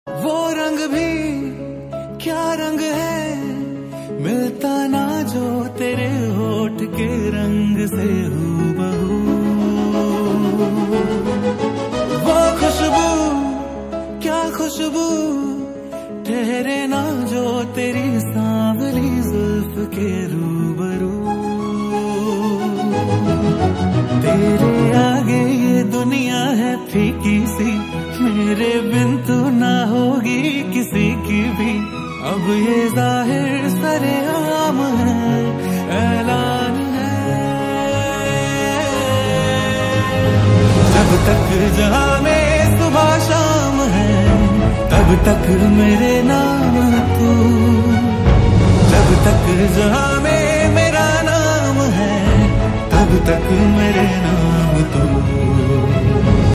वो रंग भी क्या रंग है, मिलता ना जो तेरे होठ के रंग से हूबहू। वो खुशबू क्या खुशबू, ठहरे ना जो तेरी सांवली जुल्फ के रूबरू। तेरे आगे ये दुनिया है फीकी सी, मेरे बिन तू ना होगी किसी की भी। अब ये जाहिर सरेआम है, ऐलान है। जब तक जहां में सुबह शाम है, तब तक मेरे नाम तू। जब तक जहां में मेरा नाम है, तब तक मेरे नाम तू।